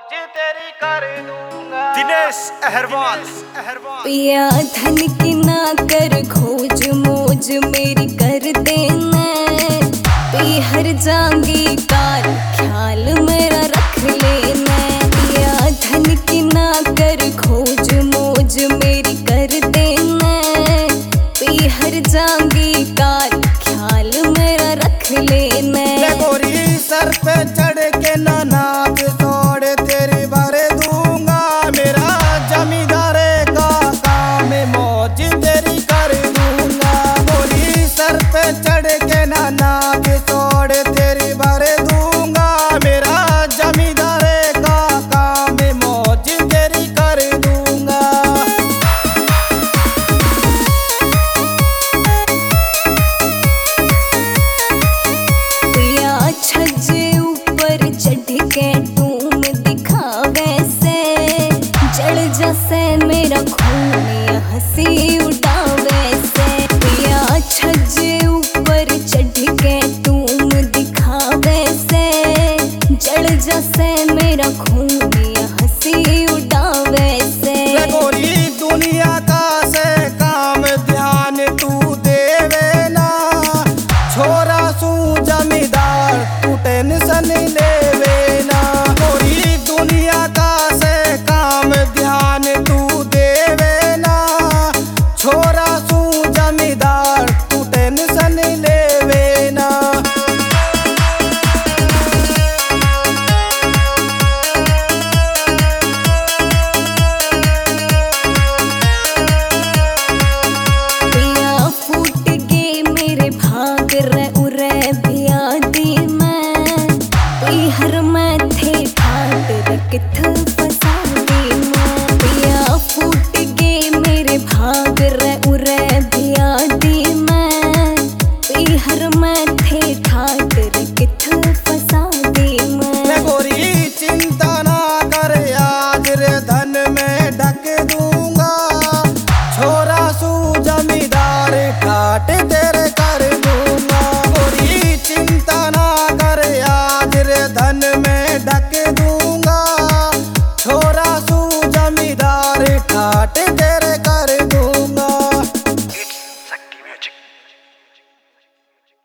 मौज तेरी कर दूंगा। दिनेश अहरवाल पिया धन की ना कर खोज मौज मेरी कर देना। पी हर जाऊंगी कार ख्याल मेरा रख लेना। पिया धन की ना कर खोज मौज मेरी कर देना। पी हर जाऊंगी कार ख्याल मेरा रख लेना। गोरी सर पे चढ़ के ना नाच तोड़ तेरी भर दूंगा। मेरा जमींदारे का काम मौज तेरी कर दूंगा। गोरी सर पे चढ़ के ना नाच तोड़ तेरी भर दूंगा। मेरा जमींदारे का काम मौज तेरी कर दूंगा। छज्जे ऊपर चढ़ के तुम दिखावे से जड़ जैसे मेरा खून हंसी उड़ावे से। पिया छज्जे ऊपर चढ़ के तुम दिखावे से जड़ जैसे मेरा खून हंसी उड़ावे से। गोरी दुनिया का से काम ध्यान तू देवे ना। छोरा सू जमींदार तू टेंशन लेवे ना। गोरी दुनिया का से काम ध्यान तू देवे ना। छोरा सू जमींदार तू टेंशन लेवे ना। पिया फूट गए मेरे भाग रे उरे पिया दी मैं। पी हर मैं थे ठाट रखथ फसा दी मैं। पिया फूट गए मेरे भाग रे उरे पिया दी मैं। पी हर मैं